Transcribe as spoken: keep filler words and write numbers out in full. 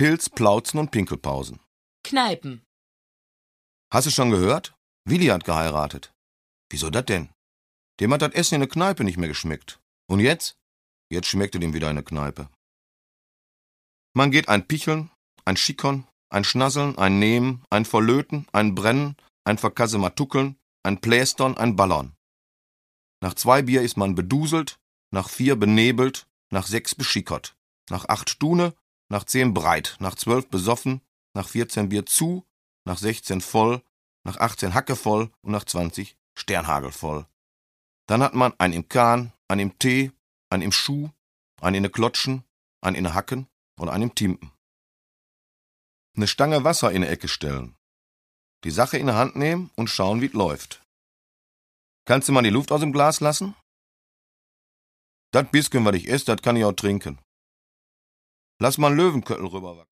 Pilz, Plauzen und Pinkelpausen. Kneipen. Hast du schon gehört? Willi hat geheiratet. Wieso das denn? Dem hat das Essen in der Kneipe nicht mehr geschmeckt. Und jetzt? Jetzt schmeckte dem wieder in der Kneipe. Man geht ein Picheln, ein Schickern, ein Schnasseln, ein Nehmen, ein Verlöten, ein Brennen, ein Verkassematuckeln, ein Plästern, ein Ballern. Nach zwei Bier ist man beduselt, nach vier benebelt, nach sechs beschickert, nach acht Stune, nach zehn breit, nach zwölf besoffen, nach vierzehn Bier zu, nach sechzehn voll, nach achtzehn Hacke voll und nach zwanzig Sternhagel voll. Dann hat man ein im Kahn, ein im Tee, ein im Schuh, ein in ne Klotschen, ein in ne Hacken und ein im Timpen. Ne Stange Wasser in ne Ecke stellen. Die Sache in der Hand nehmen und schauen, wie's läuft. Kannst du mal die Luft aus dem Glas lassen? Dat Bisken, was ich ess, dat kann ich auch trinken. Lass mal einen Löwenköttel rüberwachsen.